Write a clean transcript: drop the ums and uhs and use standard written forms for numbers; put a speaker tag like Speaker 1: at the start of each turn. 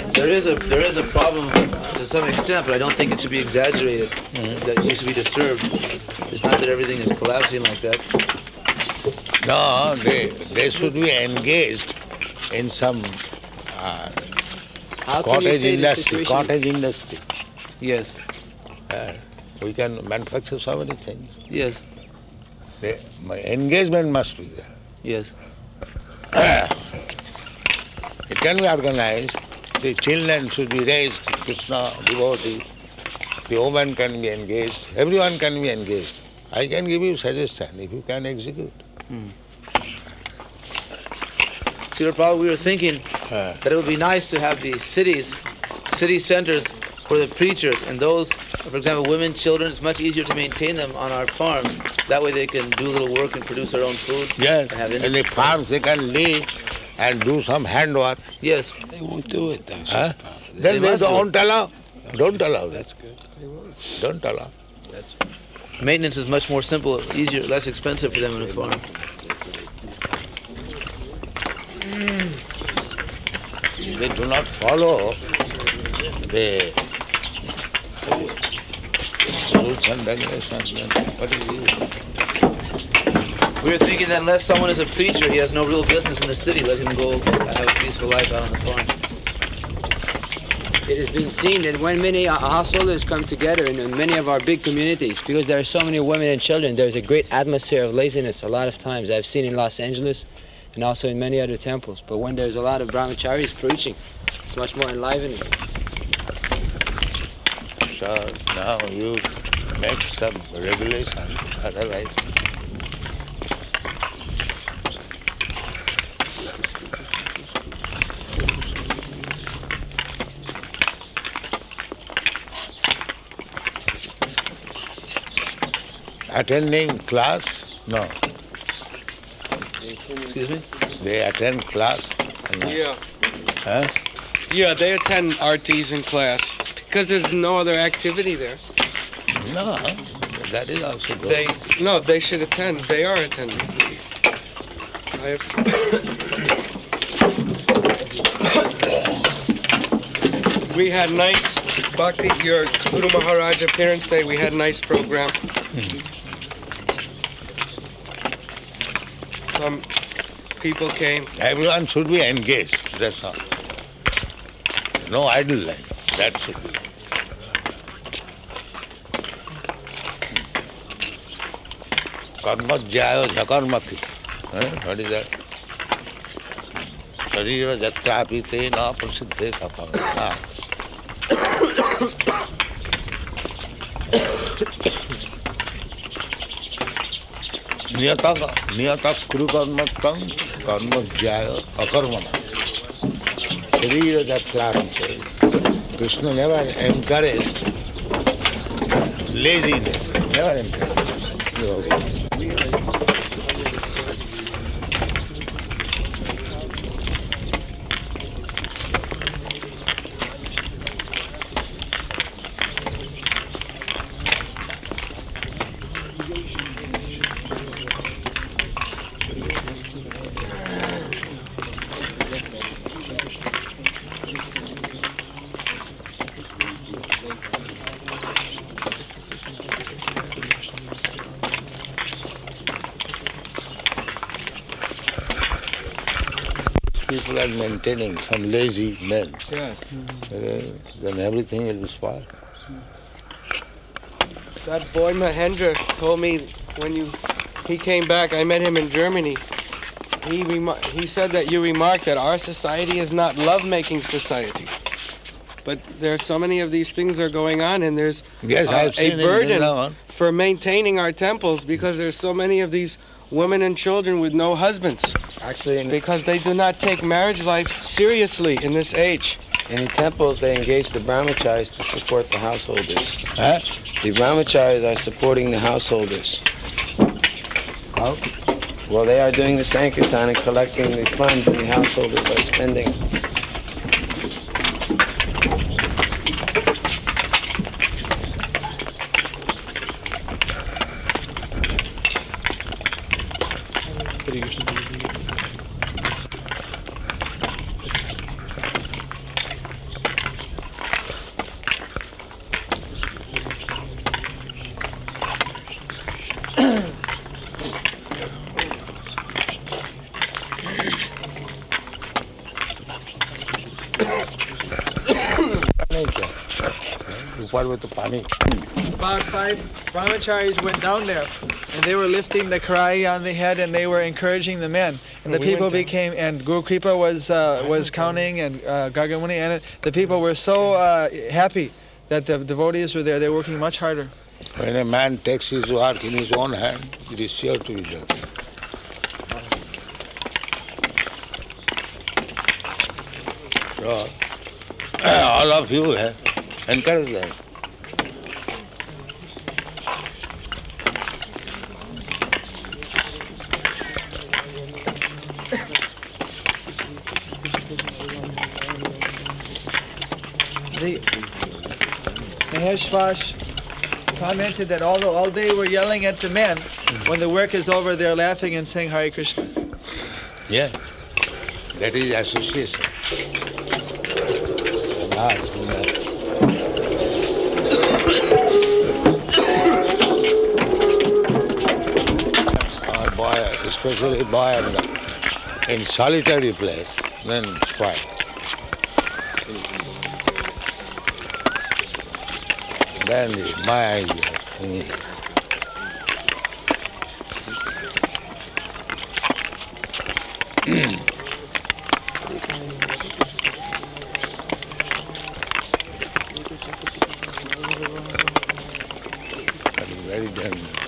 Speaker 1: There is a problem to some extent, but I don't think it should be exaggerated. That you should be disturbed. It's not that everything is collapsing like that.
Speaker 2: No, they should be engaged in some cottage industry.
Speaker 1: Yes.
Speaker 2: We can manufacture so many things.
Speaker 1: Yes.
Speaker 2: My engagement must be there.
Speaker 1: Yes.
Speaker 2: It can be organized. The children should be raised, Krishna devotee. The woman can be engaged. Everyone can be engaged. I can give you suggestion if you can execute.
Speaker 1: See, Prabhupada, we were thinking that it would be nice to have the city centers for the preachers, and those, for example, women, children. It's much easier to maintain them on our farms. That way they can do a little work and produce their own food.
Speaker 2: Yes, in the farms they can live and do some handwork.
Speaker 1: Yes.
Speaker 3: They won't do it though.
Speaker 2: Then they don't allow. Don't allow.
Speaker 3: That's good. They won't.
Speaker 2: Don't allow.
Speaker 1: Maintenance is much more simple, easier, less expensive for them in a farm.
Speaker 2: They do not follow the rules and regulations. What is it?
Speaker 1: We were thinking that unless someone is a preacher, he has no real business in the city. Let him go have a peaceful life out on the farm.
Speaker 4: It has been seen that when many householders come together in many of our big communities, because there are so many women and children, there's a great atmosphere of laziness a lot of times. I've seen in Los Angeles and also in many other temples. But when there's a lot of brahmacharis preaching, it's much more enlivening.
Speaker 2: So now you make some regulation, otherwise. Attending class? No.
Speaker 1: Excuse me?
Speaker 2: They attend class? No.
Speaker 3: Yeah.
Speaker 2: Huh?
Speaker 3: Yeah, they attend RTs in class because there's no other activity there.
Speaker 2: No, that is also good.
Speaker 3: They should attend. They are attending. We had nice Bhakti, your Guru Maharaj Appearance Day. We had a nice program. Some people came.
Speaker 2: Everyone should be engaged, that's all. No idle life, that should be. Karma jaya jakarmaki. What is that? Sharira jatrapi te na prasiddhe kapanga. Niyata kuru karmattam karma jaya akarmana. Sharira jatrapi. Krishna never encouraged laziness, never encouraged. People are maintaining some lazy men.
Speaker 3: Yes.
Speaker 2: Then everything will be spoiled.
Speaker 3: That boy Mahendra told me when he came back, I met him in Germany. He said that you remarked that our society is not love-making society. But there are so many of these things are going on, and there's a burden for maintaining our temples because there's so many of these women and children with no husbands.
Speaker 4: Actually,
Speaker 3: because they do not take marriage life seriously in this age.
Speaker 4: in the temples they engage the brahmacharis to support the householders.
Speaker 2: Huh?
Speaker 4: The brahmacharis are supporting the householders.
Speaker 2: How?
Speaker 4: Well, they are doing the sankirtan and collecting the funds and the householders are spending.
Speaker 2: ऊपर में तो पानी.
Speaker 5: About 5 brahmacharis went down there, and they were lifting the karai on the head, and they were encouraging the men. And the people became, and Guru Kripa was counting, and Gargamuni, and the people were so happy that the devotees were there. They were working much harder.
Speaker 2: When a man takes his work in his own hand, it is sure to be done. So, all of you encourage them.
Speaker 5: Maheshwash commented that although all day we're yelling at the men, when the work is over, they're laughing and saying Hare Krishna.
Speaker 2: Yeah, that is association. Boy, especially boy in solitary place, then it's quiet. Then my idea. Very dangerous.